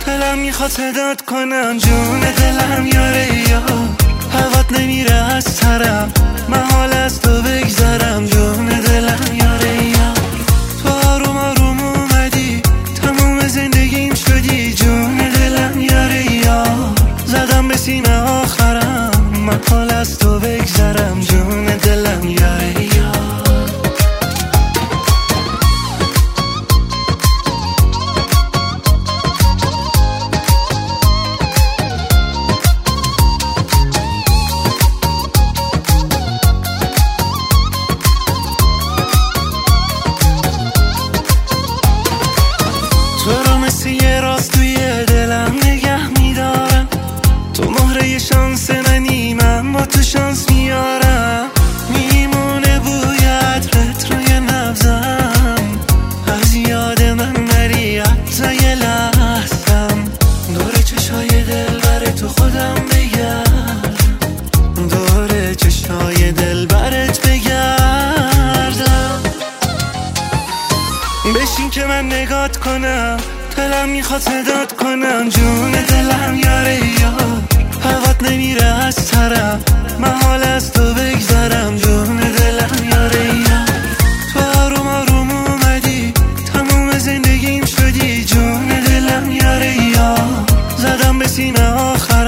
دلم میخواد صدات کنم جون دلم یاره یا هوات نمیره از سرم محال از تو بگذرم جون دلم یاره یا تو آروم آروم اومدی تموم زندگیم شدی جون دلم یاره یا زدم به سینه آخرم محال از تو بگذرم جون دلم یاره یا تو رو مثل یه راست توی دلم نگه میدارم تو مهره شانس منی من با تو شانس میارم میمونه بویت روی نبزم از یاد من نری حتی یه لحظم دور چشای دل بره تو خودم بگرد دور چشای دل برت بگردم بشین که من نگات کنم دلم میخواد صدات کنم جون دلم یاره یا هوات نمیره از سرم محال از تو بگذرم جون دلم یاره یا تو آروم آروم اومدی تموم زندگیم شدی جون دلم یاره یا زدم به سینه آخر